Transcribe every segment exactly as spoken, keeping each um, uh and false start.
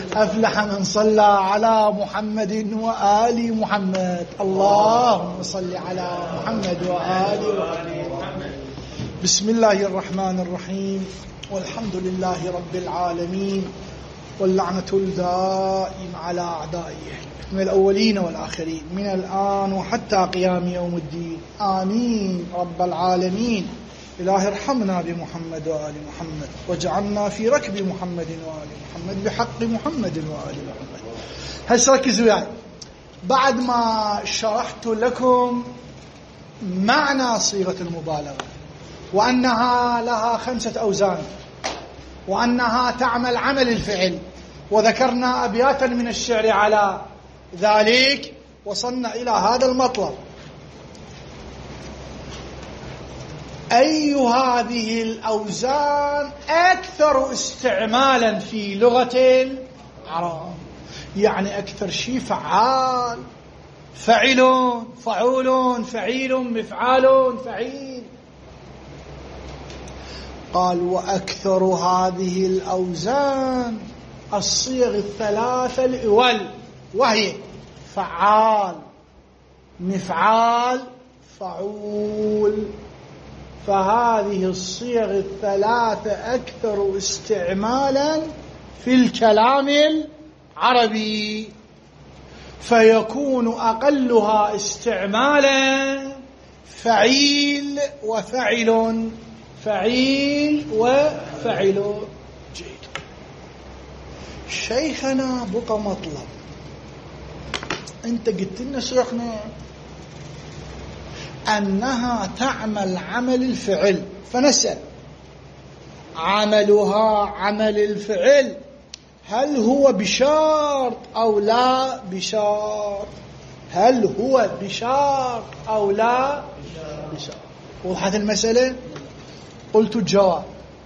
أفلح من صلى على محمد وآل محمد. اللهم صل على محمد وآل محمد. بسم الله الرحمن الرحيم، والحمد لله رب العالمين، واللعنة الدائم على أعدائه من الأولين والآخرين من الآن وحتى قيام يوم الدين. آمين رب العالمين. إلهي ارحمنا بمحمد وآل محمد، واجعلنا في ركب محمد وآل محمد بحق محمد وآل محمد. هسه ركزوا يعني، بعد ما شرحت لكم معنى صيغة المبالغة وأنها لها خمسة أوزان وأنها تعمل عمل الفعل، وذكرنا أبياتا من الشعر على ذلك، وصلنا إلى هذا المطلب: أي هذه الأوزان أكثر استعمالا في لغة العرب؟ يعني أكثر شيء فعال، فعل، فعول، فعيل، مفعال، فعيل. قال: وأكثر هذه الأوزان الصيغ الثلاثة الأول، وهي فعال، مفعال، فعول. فهذه الصيغ الثلاثة أكثر استعمالا في الكلام العربي، فيكون أقلها استعمالا فعيل وفعل، فعيل وفعل. جيد. شيخنا بقى مطلب، انت قلت لنا شيخنا أنها تعمل عمل الفعل، فنسأل: عملها عمل الفعل هل هو بشرط أو لا بشرط؟ هل هو بشرط أو لا بشرط؟ وضحت المسألة؟ قلت الجواب: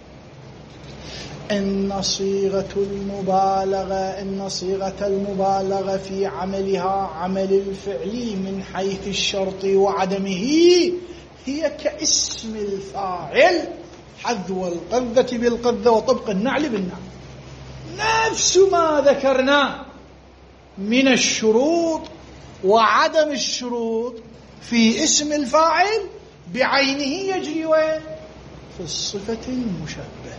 إن صيغة المبالغة إن صيغة المبالغة في عملها عمل الفعل من حيث الشرط وعدمه هي كاسم الفاعل حذو القذة بالقذة وطبق النعل بالنعل، نفس ما ذكرنا من الشروط وعدم الشروط في اسم الفاعل بعينه يجري وين؟ في الصفة المشبهة.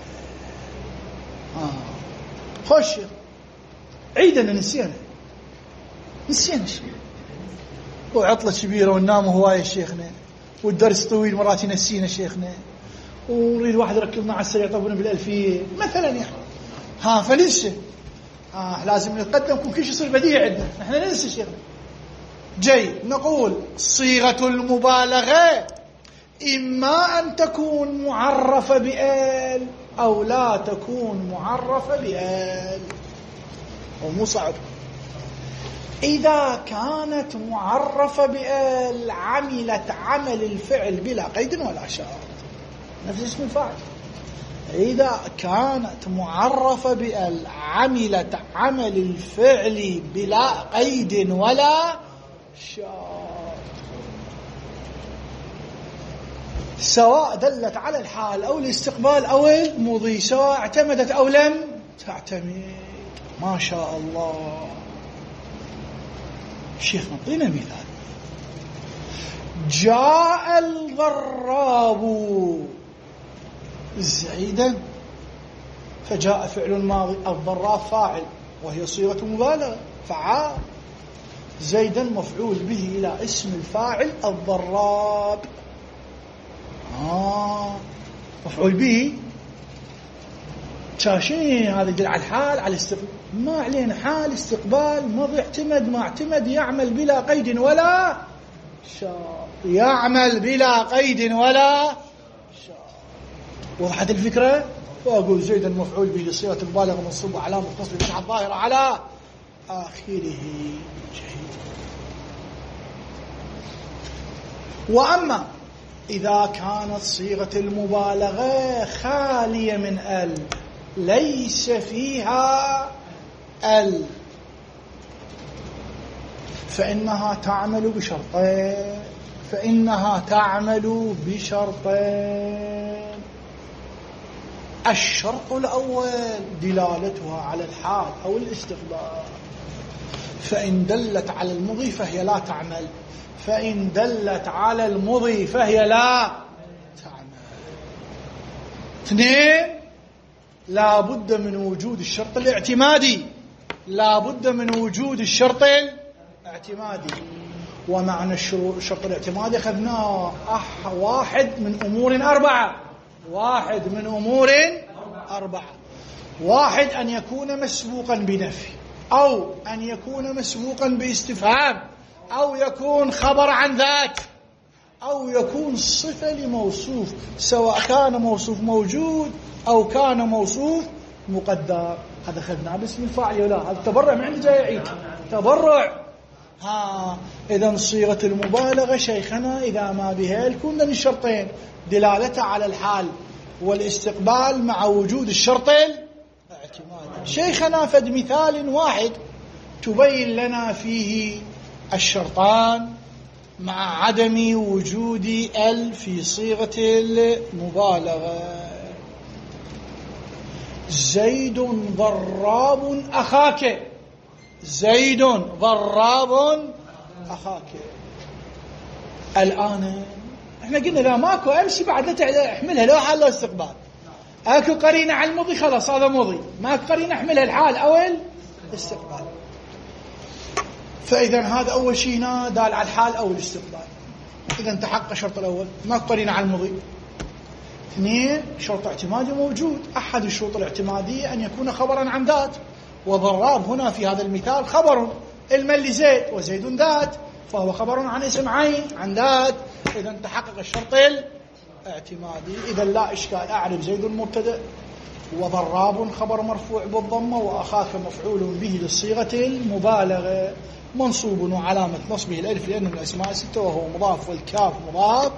آه. خوش عيدنا نسينا نسينا شيء، وعطلة كبيرة وننام هواية شيخنا، والدرس طويل مرات نسينا شيخنا، ونريد واحد يركب مع السريع طبنا بالألفية مثلا يعني، ها فننسى. آه لازم نتقدم كل شيء يصير بديع عندنا، نحن ننسى شيخنا. جيد. نقول صيغة المبالغة إما أن تكون معرفة بآل أو لا تكون معرفة بآل، ومو صعب. إذا كانت معرفة بآل عملت عمل الفعل بلا قيد ولا شرط، نفس اسم الفاعل. إذا كانت معرفة بآل عملت عمل الفعل بلا قيد ولا شرط، سواء دلت على الحال أو الاستقبال أو المضي، سواء اعتمدت أو لم تعتمد. ما شاء الله. الشيخ نعطينا مثال: جاء الضراب زيدا، فجاء فعل الماضي، الضراب فاعل وهي صيغة مبالغة فعال، زيدا مفعول به إلى اسم الفاعل الضراب. آه مفعول به شاشين، هذا يدل على الحال على الاستقبال، ما علينا حال استقبال ماضي اعتمد ما اعتمد، يعمل بلا قيد ولا شرط، يعمل بلا قيد ولا شرط. وضحت الفكرة؟ فأقول زيدا مفعول به لصيغة المبالغة منصوبة علامة نصب الفتحة الظاهرة على آخره. جيد. وأما إذا كانت صيغة المبالغة خالية من ال، ليس فيها ال، فإنها تعمل بشرطين فإنها تعمل بشرطين الشرط الأول دلالتها على الحال أو الاستقبال، فإن دلت على المضي فهي لا تعمل، فإن دلت على المضي فهي لا تعمل. اثنين، لا بد من وجود الشرط الاعتمادي، لا بد من وجود الشرط الاعتمادي. ومعنى الشرط الاعتمادي أخذناه أح واحد من أمور أربعة، واحد من أمور أربعة. واحد، أن يكون مسبوقا بنفي، أو أن يكون مسبوقا باستفهام، أو يكون خبر عن ذات، أو يكون صفة لموصوف، سواء كان موصوف موجود أو كان موصوف مقدر. هذا أخذناه باسم الفاعل ولا هذا تبرع من عند جاي يعيد تبرع. ها إذا صيغة المبالغة شيخنا إذا ما بها يكون من الشرطين، دلالتها على الحال والاستقبال مع وجود الشرط الاعتمادي. شيخنا فد مثال واحد تبين لنا فيه الشرطان مع عدم وجود ال في صيغة المبالغة. زيد ضراب أخاك، زيد ضراب أخاك. الآن احنا قلنا لا ماكو امشي بعد لا احملها لا حال لا استقبال، اكو قرينه على المضي خلاص هذا مضي، ماكو قرينه احملها الحال او الاستقبال. فاذا هذا اول شيء هنا دال على الحال او الاستقبال، اذا تحقق الشرط الاول ماكو قرينه على المضي. اثنين، شرط اعتمادي موجود، احد الشروط الاعتماديه ان يكون خبرا عن ذات، وضراب هنا في هذا المثال خبر، الملي زيد وزيد ذات، فهو خبر عن اسم عين عن ذات، إذا تحقق الشرط الاعتمادي. إذا لا إشكال، أعرف زيد المبتدأ وضراب خبر مرفوع بالضمة وأخاك مفعول به للصيغة المبالغة، منصوب وعلامة نصبه الألف لأنه من الأسماء الستة وهو مضاف، والكاف مضاف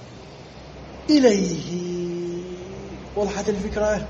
إليه. وضحت الفكرة؟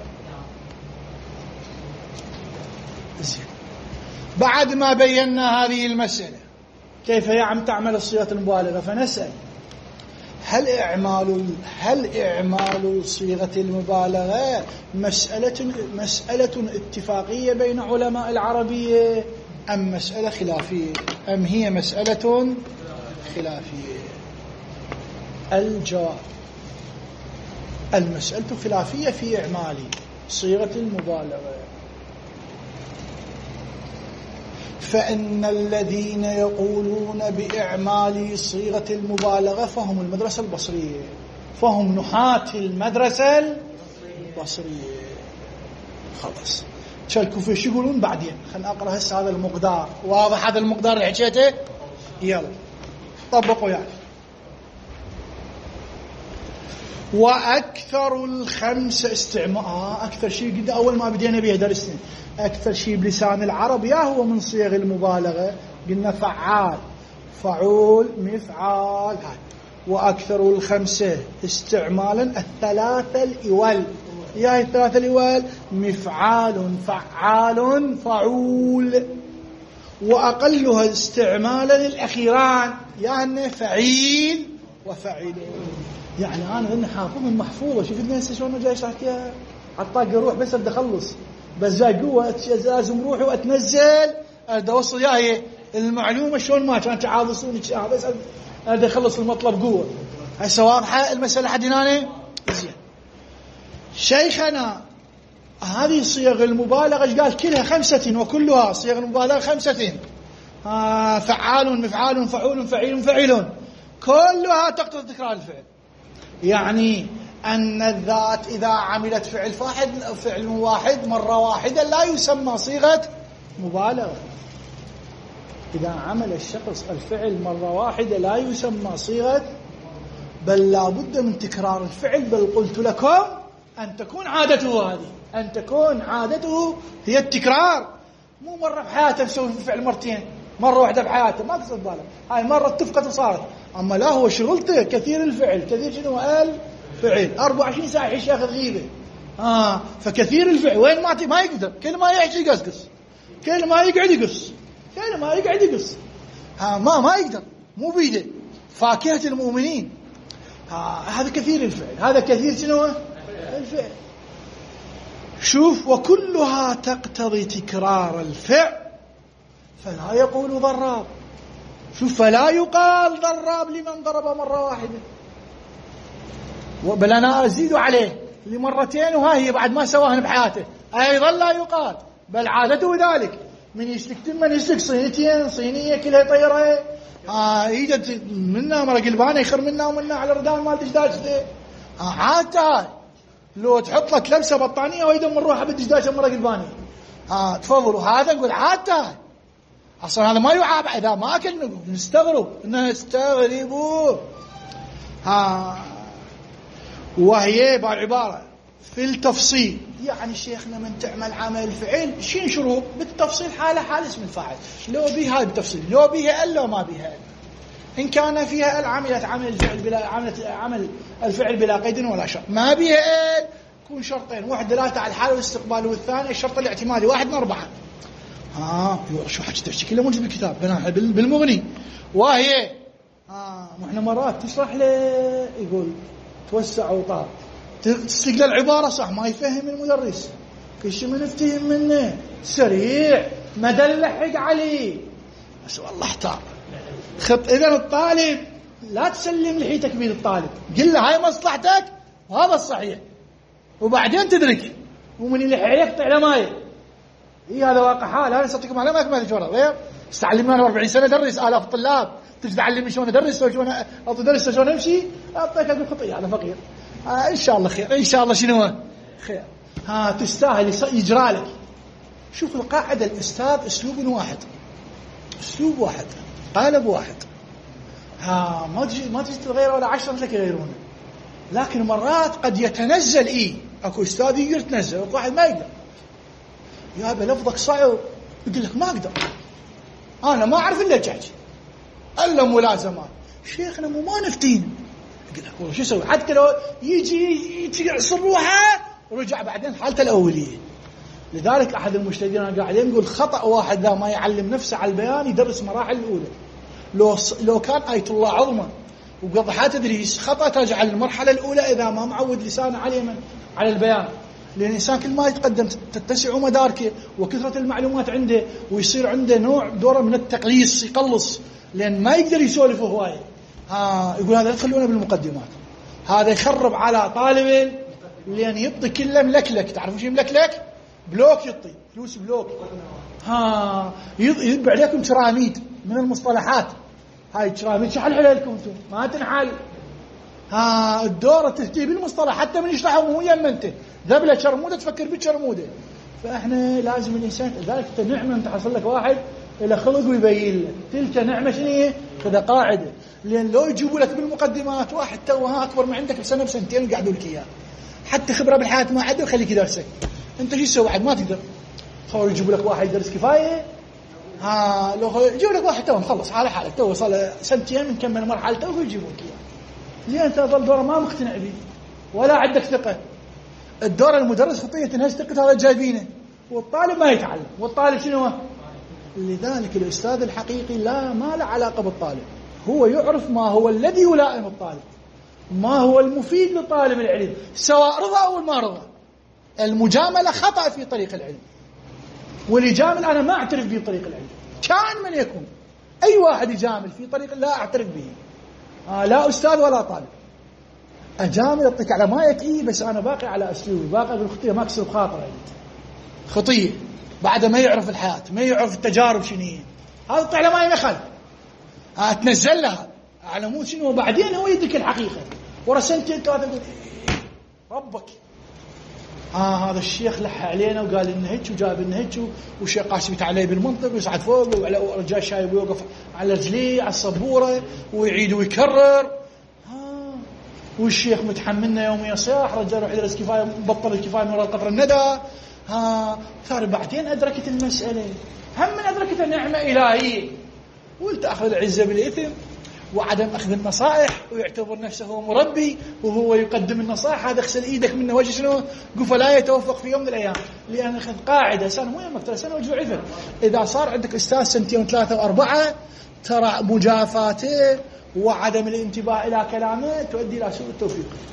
زين. بعد ما بينا هذه المسألة كيف يعم تعمل الصيغة المبالغة، فنسأل هل إعمال هل إعمال صيغة المبالغة مسألة مسألة اتفاقية بين علماء العربية أم مسألة خلافية، أم هي مسألة خلافية؟ الجواب: المسألة خلافية في إعمال صيغة المبالغة. فإن الذين يقولون بإعمال صيغة المبالغة فهم المدرسة البصرية، فهم نحاة المدرسة البصرية. خلاص شالكوا شو يقولون بعدين، خلنا أقرأ هسه هذا المقدار. واضح هذا المقدار اللي حكيته؟ يلا طبقوا يعني. وأكثر الخمسة استعمال آه أكثر شيء قد أول ما بدينا به درسنا، أكثر شيء بلسان العرب يا هو من صيغ المبالغة، قلنا فعال فعول مفعال هاي. وأكثر الخمسة استعمالا الثلاثة الإول، يا هي الثلاثة الإول مفعال فعال فعول. وأقلها استعمالا الأخيران، يعني فعيل وفعل. يعني أنا غني حافظ من محفوظة، شوف الناس هسه شلون جاي يحكيها على الطاقة، روح بس بدي أخلص، بس جاي قوة لازم روحي وأتنزل أدي أوصل ياهي المعلومة شلون ما كانت عاضصوني بس أدي أخلص المطلب قوة. هسه واضحة المسألة حد هنا؟ زين. شيخنا هذه صيغ المبالغة قال كلها خمسة، وكلها صيغ المبالغة خمسة، آه فعال مفعال فعول فعيل فعيل، كلها تقتضي تكرار الفعل. يعني أن الذات إذا عملت فعل واحد فعل واحد مرة واحدة لا يسمى صيغة مبالغة. إذا عمل الشخص الفعل مرة واحدة لا يسمى صيغة، بل لا بد من تكرار الفعل. بل قلت لكم أن تكون عادته هذه، أن تكون عادته هي التكرار، مو مرة بحياته نسوي الفعل مرتين، مرة واحدة بحياته ما تصد بالك، هاي مرة اتفقت وصارت. أما لا، هو شغلته كثير الفعل، كثير شنو الفعل، أربعة وعشرين ساعة يعيش ياخذ غيبة، آه فكثير الفعل. وين ما ما يقدر، كل ما يحكي يقصقص، كل ما يقعد يقص، كل ما يقعد يقص، ها ما ما يقدر، مو بيده. فاكهة المؤمنين، ها هذا كثير الفعل، هذا كثير شنو الفعل. شوف وكلها تقتضي تكرار الفعل فلا يقول ضراب. شوف فلا يقال ضراب لمن ضرب مرة واحدة، بل أنا أزيد عليه لمرتين وها هي بعد ما سواهن بحياته أيضا لا يقال، بل عادته ذلك. من يسلك من يسلك صينيتين صينية كلها طيرة آه يجد منا مرق البانة يخر منا ومنا على الردان مال دجداج ده آه عادة. لو تحط لك لبسة بطانية ويدم من روحها بالدجداج مرق البانة آه تفضلوا هذا نقول عادة. أصلا هذا ما يعاب إذا ما أكل نستغرب نستغربوا ها. وهي بالعبارة في التفصيل يعني شيخنا من تعمل عمل فعل شين شروط بالتفصيل حالة حال اسم الفاعل لو بيها بالتفصيل لو بيها ال لو ما بيها ال. إن كان فيها ال عملت عمل الفعل بلا عملت عمل الفعل بلا قيد ولا شرط، ما بيها ال يكون شرطين واحد دلالة على الحال والاستقبال والثاني الشرط الاعتمادي واحد من أربعة. آه شو حكيت أشتكي له موجود بالكتاب بالمغني. وهي آه إحنا مرات تشرح له يقول توسع وطار تستقل العبارة صح ما يفهم المدرس كل شيء من نفتهم منه سريع ما دلحق عليه بس والله احتار خط. إذا الطالب لا تسلم لحيتك بيد الطالب قل له هاي مصلحتك وهذا الصحيح وبعدين تدرك ومن اللي حيقطع لمايه. إيه هذا واقع حال. أنا صدقكم على ما أكمل الجورة غير استعلمنا أنا أربعين سنة درس آلاف الطلاب تجي تعلمني شلون أدرس وشلون أدرس وشلون أمشي أعطيك أقول خطية على فقير آه إن شاء الله خير إن شاء الله شنو خير. ها تستاهل يجرى لك. شوف القاعدة الأستاذ أسلوب واحد أسلوب واحد قالب واحد ها ما تجي ما تجي تغير ولا عشرة لك يغيرونه. لكن مرات قد يتنزل إيه أكو أستاذ يقدر يتنزل وواحد ما يقدر يا بلفظك صعب يقول لك ما أقدر أنا ما أعرف إلا الجحج إلا ملازمات شيخنا مو ما نفتين يقول لك والله شو يسوي حتى لو يجي يعصر روحه ورجع بعدين حالته الأولية. لذلك أحد المجتهدين أنا قاعدين يقول خطأ واحد ذا ما يعلم نفسه على البيان يدرس مراحل الأولى. لو لو كان آية الله عظمى وقضحات تدريس خطأ ترجع المرحلة الأولى إذا ما معود لسانه على من على البيان. لأن الإنسان كل ما يتقدم تتسع مداركه وكثرة المعلومات عنده ويصير عنده نوع دوره من التقليص يقلص لأن ما يقدر يسولف هواية. ها يقول هذا يدخلونه بالمقدمات هذا يخرب على طالب لأن يعطي كله ملكلك. تعرفوا شيء ملكلك؟ بلوك يعطي فلوس بلوك. ها يطبع عليكم تراميد من المصطلحات هاي تراميد شحال حلالكم انتم ما تنحل. ها الدورة تهتي بالمصطلح حتى من يشرحه مو يمنته ذبلة شرمودة تفكر بالشرمودة. فإحنا لازم الإنسان ذلك نعمة أنت حصل لك واحد إلى خلق ويبين لك تلك نعمة شنو هي كذا قاعدة. لأن لو يجيبوا لك بالمقدمات واحد توها أكبر من عندك بسنة بسنتين قاعدوا لك إياه حتى خبرة بالحياة ما عنده خليك يدرسك أنت شو تسوي واحد ما تقدر خلوا يجيبوا لك واحد يدرس كفاية. ها لو يجيبوا لك واحد تو مخلص حاله حالك تو وصل سنتين مكمل مرحلته ويجيبوا لك إياه لأن أنت ظل دورة ما مقتنع به ولا عندك ثقة. الدور المدرس خطية تنهز ثقة هذا جايبينه والطالب ما يتعلم والطالب شنو. لذلك الأستاذ الحقيقي لا ما له علاقة بالطالب هو يعرف ما هو الذي يلائم الطالب ما هو المفيد لطالب العلم سواء رضى أو ما رضى. المجاملة خطأ في طريق العلم واللي يجامل أنا ما أعترف به طريق العلم كان من يكون أي واحد يجامل في طريق لا أعترف به آه لا أستاذ ولا طالب. أجامل أطلق على ما يكفي بس أنا باقي على أسلوبي باقي بالخطية ما أكسر بخاطر خطية بعد ما يعرف الحياة ما يعرف التجارب شنية هذا طلع على ما ينخل آه تنزل لها على مود شنو وبعدين هو يدرك الحقيقة ورا سنتين ثلاثة يقول ربك آه هذا الشيخ لح علينا وقال لنا هيك وجاب لنا هيك والشيخ قاسم عليه بالمنطق ويصعد فوق وعلى رجال شايب ويوقف على رجليه على السبورة ويعيد ويكرر. آه والشيخ متحملنا يوم يصيح رجال روح يدرس كفاية بطل الكفاية من وراء القطر الندى. ها صار بعدين أدركت المسألة هم من أدركت النعمة إلهية والتأخذ العزة بالإثم وعدم أخذ النصائح ويعتبر نفسه هو مربي وهو يقدم النصائح هذا اغسل إيدك منه وجه شنو قف لا يتوفق في يوم من الأيام لأن أخذ قاعدة سنة مو يمك ترى سنة وجه عذر. إذا صار عندك أستاذ سنتين وثلاثة وأربعة ترى مجافاته وعدم الانتباه إلى كلامه تؤدي إلى سوء التوفيق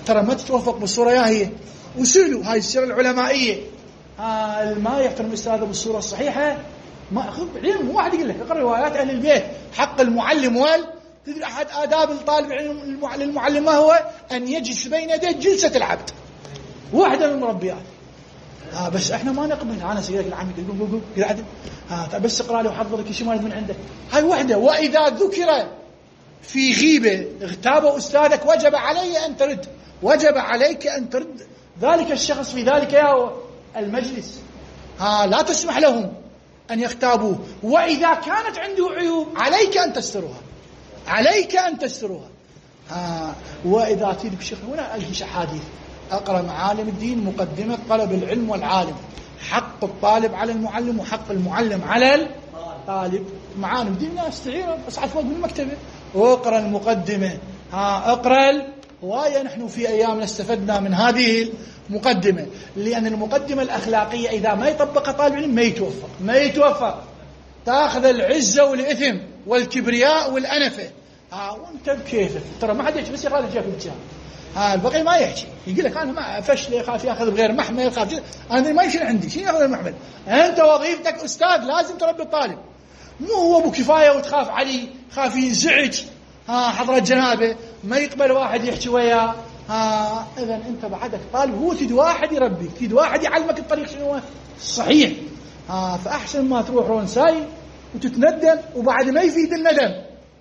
ترى ما تتوفق بالصورة يا هي وسيلوا هاي السيرة العلمائية. آه ما يحترم أستاذه بالصورة الصحيحة ما أخذ علم. مو واحد يقول لك اقرأ روايات أهل البيت. حق المعلم وال تدري أحد آداب الطالب العلم للمعلم ما هو؟ أن يجلس بين يديه جلسة العبد. واحدة من المربيات. آه بس احنا ما نقبل. انا سيدك العام يقول قول قول قول عدل. ها بس اقرا لي وحضرك شيء ما من عندك. هاي وحده. واذا ذكر في غيبه اغتاب استاذك وجب علي ان ترد. وجب عليك ان ترد ذلك الشخص في ذلك يا المجلس. ها لا تسمح لهم ان يغتابوه. واذا كانت عنده عيوب عليك ان تسترها. عليك ان تسترها. ها واذا تريد بشيخ هنا اجلس احاديث. أقرأ معالم الدين مقدمة طلب العلم والعالم. حق الطالب على المعلم وحق المعلم على الطالب. معالم الدين لا استعير أصعد فوق من المكتبة وأقرأ المقدمة. ها أقرأ هواية. نحن في أيامنا استفدنا من هذه المقدمة لأن المقدمة الأخلاقية إذا ما يطبقها طالب العلم ما يتوفق. ما يتوفق. تأخذ العزة والإثم والكبرياء والأنفة. ها وأنت بكيفك. ترى ما حد يحكي بس يقال جاك بالجاه. ها البقي ما يحكي. يقول لك أنا ما فشل يخاف يأخذ بغير محمل يخاف جد. أنا ما يشيل عندي شيء يأخذ المحمل. أنت وظيفتك أستاذ لازم تربي الطالب. مو هو أبو كفاية وتخاف عليه خاف ينزعج. ها حضرة جنابه ما يقبل واحد يحكي وياه. ها إذا أنت بعدك طالب هو تريد واحد يربيك تريد واحد يعلمك الطريق شنو صحيح. ها فأحسن ما تروح رونساي وتتندم وبعد ما يفيد الندم.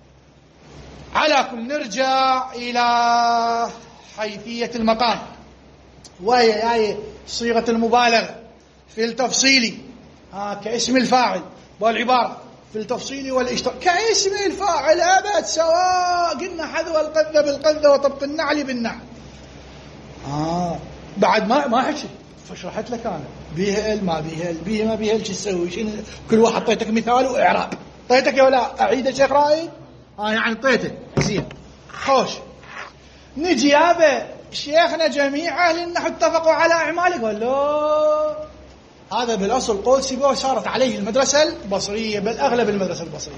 على كل نرجع إلى حيثية المقام وهي هي صيغة المبالغة في التفصيل. ها كاسم الفاعل والعبارة في التفصيل والاشتراك كاسم الفاعل أبد سواء قلنا حذو القذة بالقذة وطبق النعل بالنعل. آه بعد ما ما حكي فشرحت لك أنا بيها ال ما بيها ال بيها ما بيها ال شو تسوي شنو كل واحد طيتك مثال وإعراب. طيتك يا ولا أعيد يا شيخ رائد. آه يعني طيته زين خوش. نجي يابا شيخنا جميع أهل النحو اتفقوا على أعمالك ولا هذا بالأصل قول سيبويه صارت عليه المدرسة البصرية بل أغلب المدرسة البصرية.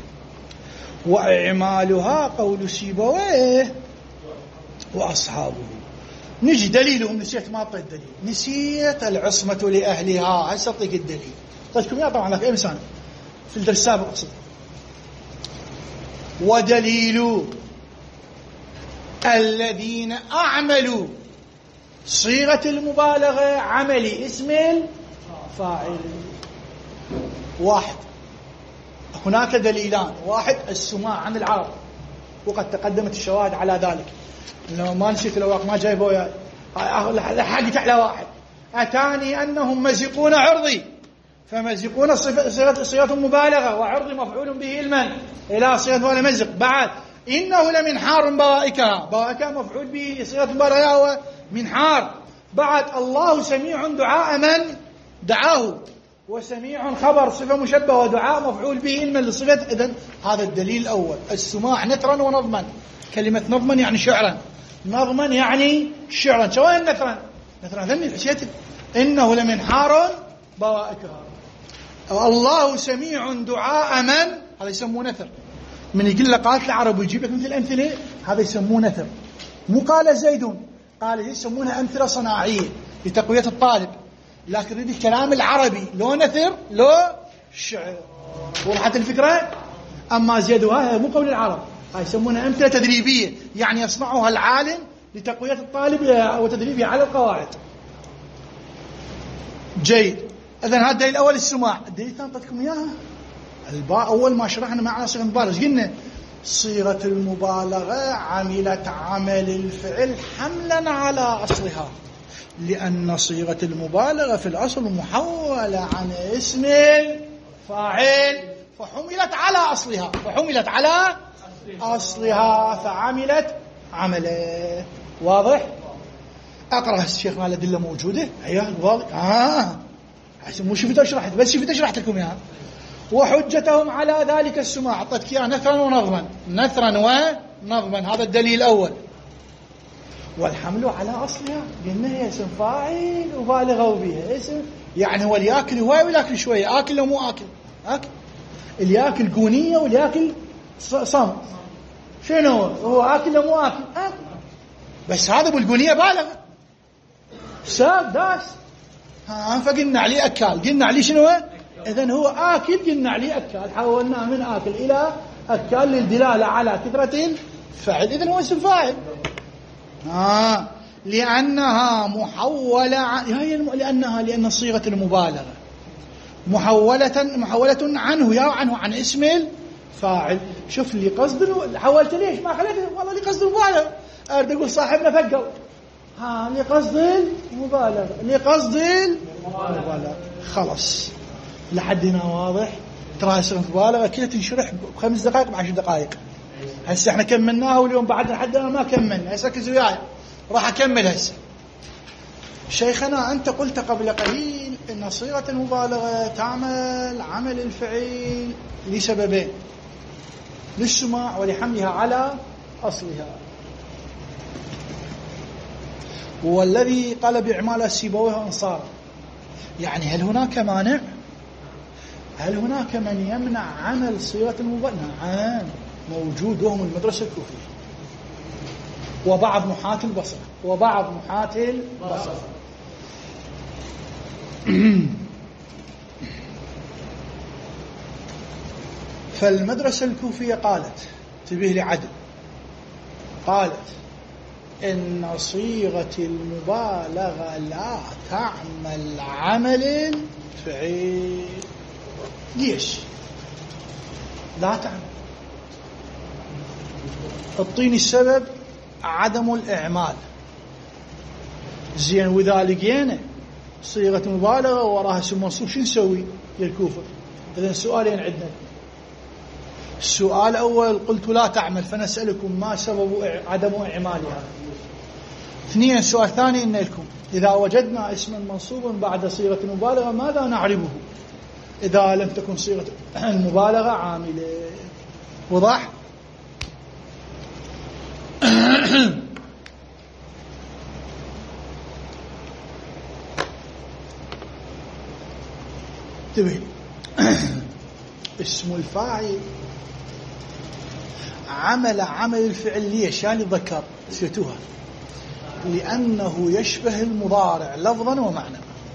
وإعمالها قول سيبويه وأصحابه. نجي دليلهم نسيت ما أعطيت دليل. نسيت العصمة لأهلها. هسه أعطيك الدليل. طيب يا طبعا لك أي مثال في الدرس السابق أقصد. ودليل الذين أعملوا صيغة المبالغة عملي اسم الفاعل. واحد هناك دليلان. واحد السماع عن العرب وقد تقدمت الشواهد على ذلك. لو ما نسيت الأوراق ما جايبوا يا حقت على واحد. أتاني أنهم مزقون عرضي فمزقون صيغة صيغة مبالغة وعرضي مفعول به المن إلى صيغة ولا مزق. بعد إنه لمنحار بوائكها. بوائكها مفعول به صيغة مبالغة هو منحار. بعد الله سميع دعاء من دعاه وسميع خبر صفة مشبهة ودعاء مفعول به المن لصفة. إذن هذا الدليل الأول السماع نثرا ونظما. كلمة نظما يعني شعرا نظما يعني شعرا. شوين نثرا نثرا ذني حسيت إنه لمنحار بوائكها. الله سميع دعاء من هذا يسمونه نثر. من يقول لك قالت العرب ويجيب لك مثل الأمثلة هذا يسمونه نثر. مو قال زيدون قال يسمونها أمثلة صناعية لتقوية الطالب. لكن يريد الكلام العربي لو نثر لو شعر. وضحت الفكرة. أما زيد وهذا مو قول العرب هاي يسمونها أمثلة تدريبية يعني يصنعها العالم لتقوية الطالب وتدريبه على القواعد. جيد. إذن هذا الدليل الأول السماع. الدليل الثاني أعطيتكم إياها الباء. أول ما شرحنا معنى صيغة المبالغة قلنا صيغة المبالغة عملت عمل الفعل حملا على أصلها لأن صيغة المبالغة في الأصل محولة عن اسم الفاعل فحملت على أصلها فحملت على أصلها فعملت عمله. واضح؟ أقرأ الشيخ ما الأدلة موجودة. أيها واضح. آه مو شفت شرحت بس شفت شرحت لكم إياها. وحجتهم على ذلك السماع. أعطتك إياها نثرا ونظما نثرا ونظما. هذا الدليل الأول. والحمل على أصلها قلنا هي اسم فاعل وبالغوا بها اسم يعني هو اللي ياكل هواي ولا ياكل شوية. آكل لو مو آكل آكل اللي ياكل قونية واللي ياكل صم شنو هو آكل لو مو آكل آكل. بس هذا بالقونية بالغ ساب داس ها، فقلنا عليه أكال. قلنا عليه شنو؟ إذن هو آكل، قلنا عليه أكال، حولناه من آكل إلى أكال للدلالة على كثرة الفعل. إذن هو اسم فاعل آه. لأنها محولة عن... لأنها لأن صيغة المبالغة محولة محولة عنه يا عنه عن اسم الفاعل. شوف لي قصد حولت ليش ما خليته؟ والله لقصد المبالغة. أريد أقول صاحبنا فقوا ها لقصد المبالغة لقصد المبالغة. خلاص لحد هنا واضح. ترى صيغة المبالغة كلها تنشرح بخمس دقائق بعشر دقائق. هسه احنا كملناها واليوم بعد لحد الآن ما كملنا. هسه ركزوا وياي راح أكمل هسه. شيخنا أنت قلت قبل قليل أن صيغة المبالغة تعمل عمل الفعل لسببين: للسماع ولحملها على أصلها. والذي قال بإعمال السيبويه وأنصاره. يعني هل هناك مانع؟ هل هناك من يمنع عمل صيغة المبالغة؟ نعم موجود، وهم المدرسة الكوفية وبعض محاة البصرة وبعض محاة البصرة. فالمدرسة الكوفية قالت تبيه لعدل، قالت إن صيغة المبالغة لا تعمل عمل الفعل. ليش لا تعمل؟ اعطيني السبب. عدم الإعمال. زين وإذا لقينا صيغة مبالغة وراها اسم منصوب شو نسوي للكوفة؟ إذن سؤالين عندنا. السؤال الأول قلت لا تعمل، فنسألكم ما سبب عدم إعمالها. اثنين السؤال الثاني إن لكم إذا وجدنا اسما منصوبا بعد صيغة المبالغة ماذا نعربه إذا لم تكن صيغة المبالغة عاملة؟ وضح؟ انتبه. اسم الفاعل عمل عمل الفعل ليش؟ يعني ذكر نسيتوها. لأنه يشبه المضارع لفظا ومعنى.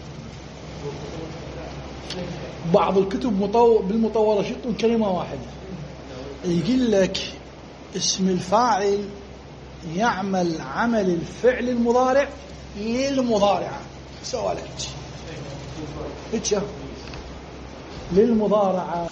بعض الكتب مطو... بالمطورة شطوا كلمة واحدة يقول لك اسم الفاعل يعمل عمل الفعل المضارع للمضارعة. سؤالك اتشا للمضارعة.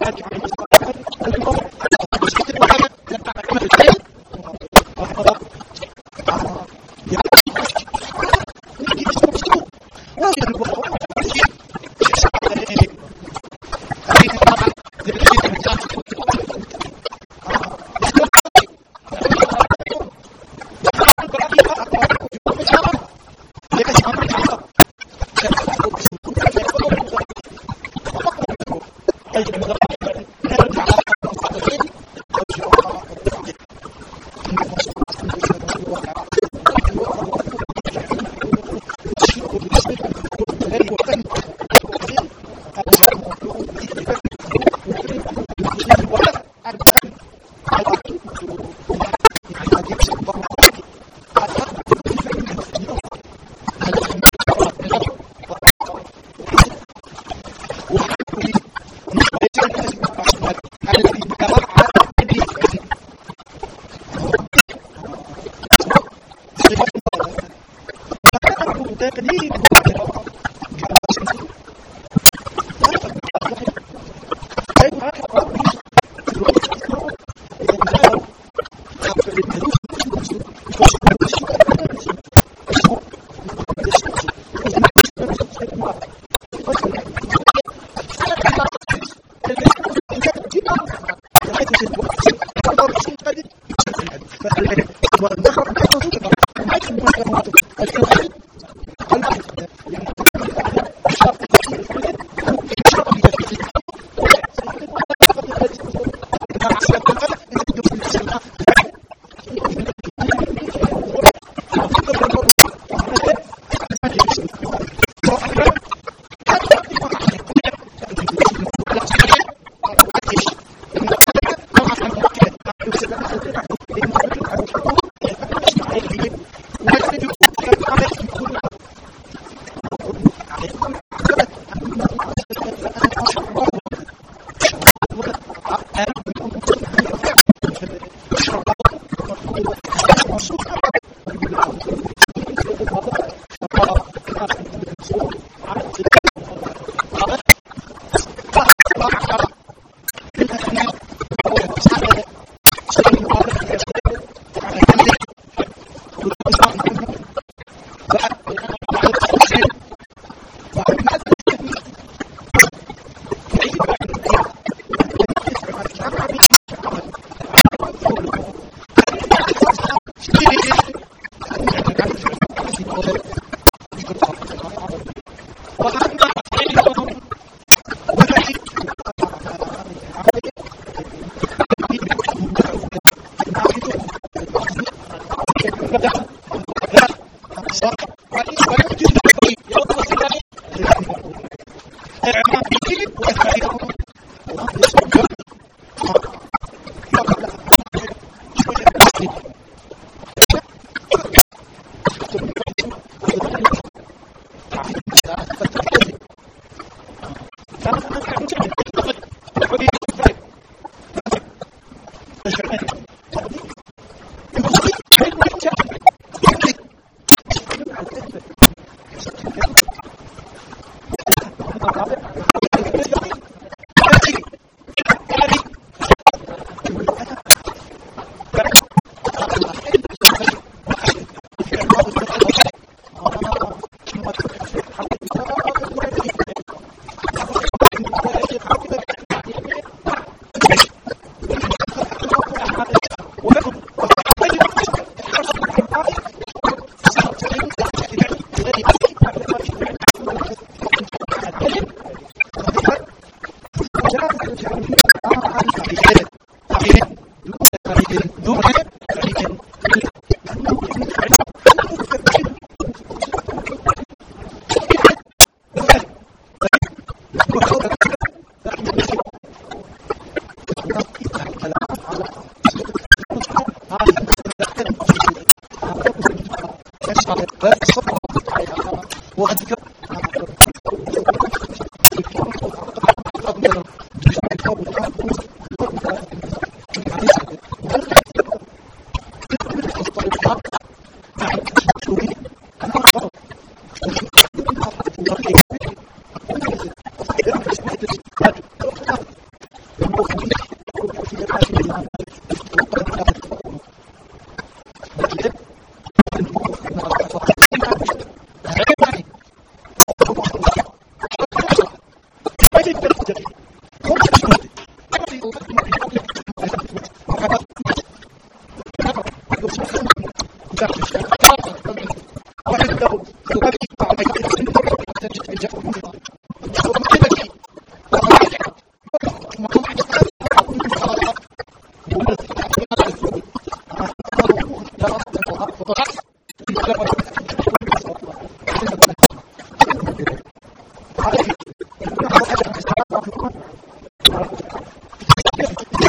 وقد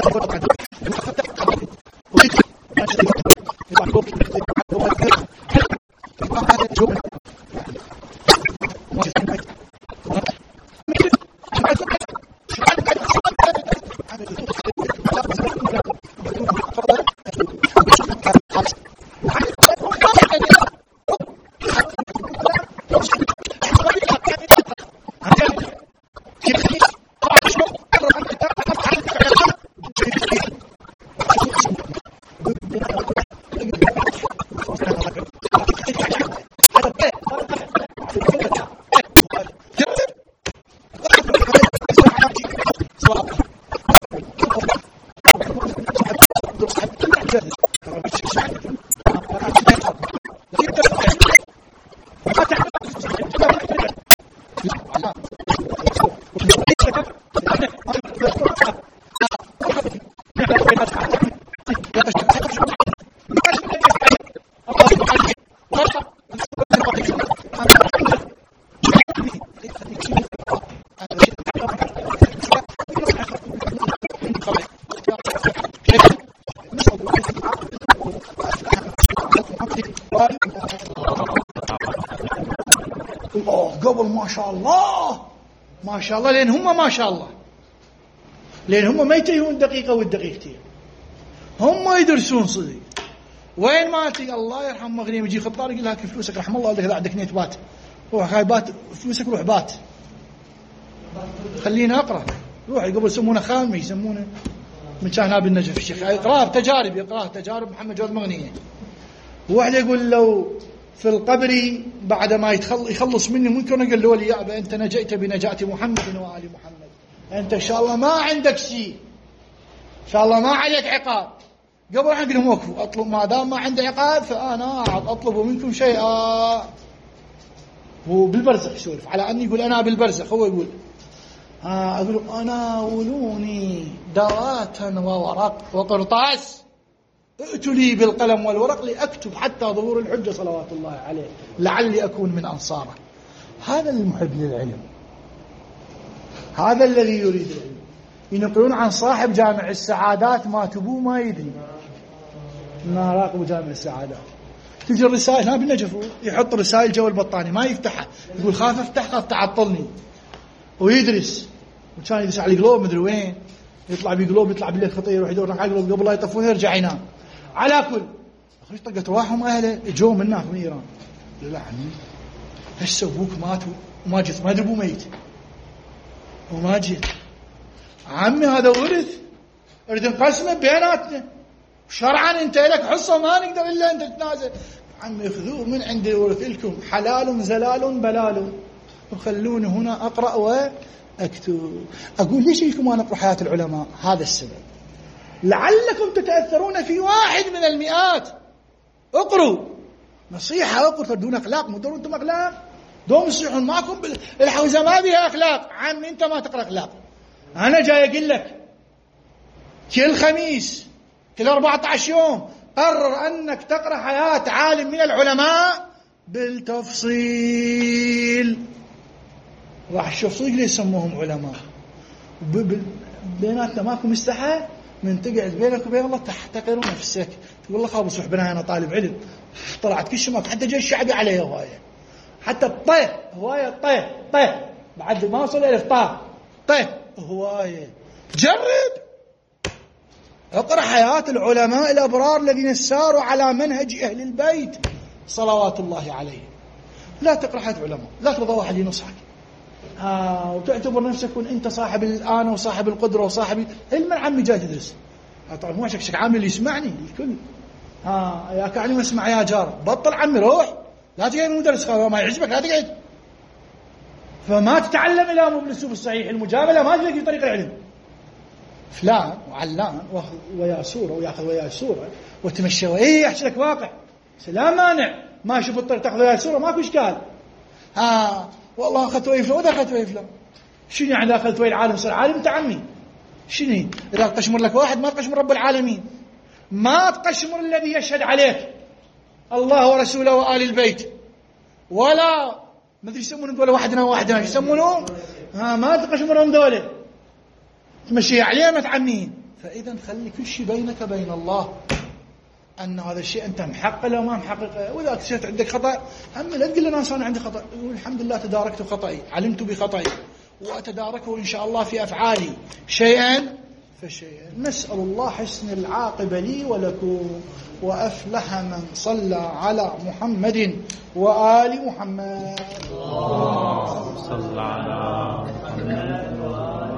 قبل ما شاء الله ما شاء الله، لأن هم ما شاء الله، لأن هم ما يتيهون دقيقة والدقيقتين، هم يدرسون صدق. وين ما تي الله يرحم مغنيم يجي خطار يقول لك فلوسك رحم الله، قال لك عندك نيت بات، روح هاي بات فلوسك، روح بات خلينا أقرأ. روح قبل يسمونه خامي، يسمونه من كان هنا بالنجف الشيخ إقرار تجارب، يقرأ تجارب محمد جواد مغنية. واحد يقول لو في القبر بعد ما يخلص مني ممكن أقول له يا أبا أنت نجيت بنجاة محمد وآل محمد، أنت إن شاء الله ما عندك شيء، إن شاء الله ما عليك عقاب. قبل أن أقول لهم وقفوا، أطلب ما دام ما عنده عقاب فأنا أطلب منكم شيئا. هو بالبرزخ يسولف على أني يقول أنا بالبرزخ، هو يقول آه أقول أنا ولوني دواتا وورق وقرطاس، ائتوا لي بالقلم والورق لأكتب حتى ظهور الحجة صلوات الله عليه لعلي أكون من أنصاره. هذا المحب للعلم، هذا الذي يريد العلم. ينقلون عن صاحب جامع السعادات ما تبوه ما يدري، ما راقبوا جامع السعادات. تجي الرسائل هنا بالنجف يحط رسائل جو البطاني ما يفتحها، يقول خاف افتح خاف تعطلني، ويدرس. وكان يدرس على القلوب مدري وين، يطلع بقلوب يطلع بالليل خطير، يروح يدور على القلوب قبل لا يطفون يرجع ينام. على كل أخرج طقت رواحهم أهله جو من هناك من إيران. لا عني هسه أبوك مات وما جيت، ما أدري أبوه ميت وما جيت. عمي هذا ورث أريد نقسمه بيناتنا شرعا، أنت لك حصة ما نقدر إلا أنت تتنازل. عمي خذوه من عندي ورث لكم، حلال زلال بلال، وخلوني هنا أقرأ وأكتب. أقول ليش لكم ما نقرأ حياة العلماء؟ هذا السبب، لعلكم تتأثرون في واحد من المئات. اقروا نصيحة، اقروا تردون أخلاق، مدرون أنتم أخلاق، دوم يصيحون معكم بالحوزة ما بها أخلاق. عمي أنت ما تقرأ أخلاق، أنا جاي أقول لك كل خميس كل أربعة عشر يوم قرر أنك تقرأ حياة عالم من العلماء بالتفصيل. راح تشوف صدق ليش سموهم علماء. بيناتنا ماكو مستحى من تقعد بينك وبين الله تحتقر نفسك، تقول الله خابص وحبنا أنا طالب علم، طلعت كل شماك حتى جاي الشعبي عليه هواية، حتى الطيه هواية، طيه طيه بعد ما وصل إلى الطاء طيه هواية. جرب اقرأ حياة العلماء الأبرار الذين ساروا على منهج أهل البيت صلوات الله عليهم. لا تقرأ حياة علماء، لا ترضى واحد ينصحك آه وتعتبر نفسك كن أنت صاحب الآن وصاحب القدرة وصاحب علم. عمي جاي تدرس طبعا مو شكشك عامل اللي يسمعني الكل آه يا كعني ما اسمع يا جار، بطل عمي روح، لا تقعد مدرس ما يعجبك لا تقعد. فما تتعلم إلا مو بالأسلوب الصحيح، المجاملة ما تلاقي طريق العلم. فلان وعلان ويا سورة وياخذ ويا سورة وتمشي وإيه يحكي لك واقع، لا مانع ما يشوف الطريق تاخذ ويا سورة ماكو إشكال. ها والله أخذت ويا فلان وإذا أخذت ويا فلان شنو يعني أخذت ويا العالم صار عالم أنت عمي شنو؟ إذا تقشمر لك واحد ما تقشمر رب العالمين، ما تقشمر الذي يشهد عليك الله ورسوله وآل البيت، ولا ما أدري يسمونهم دولة واحدنا واحدنا يسمونهم ها ما تقشمرهم دولة تمشي عليه ما تعمين. فإذا خلي كل شيء بينك وبين الله، أن هذا الشيء أنت محقق لو ما محقق. وإذا اكتشفت عندك خطأ هم لا تقول للناس أنا عندي خطأ، يقول الحمد لله تداركت خطأي، علمت بخطأي وأتداركه إن شاء الله في أفعالي شيئا فشيئا. نسأل الله حسن العاقبة لي ولكم. وأفلح من صلى على محمد وآل محمد. اللهم صل على محمد.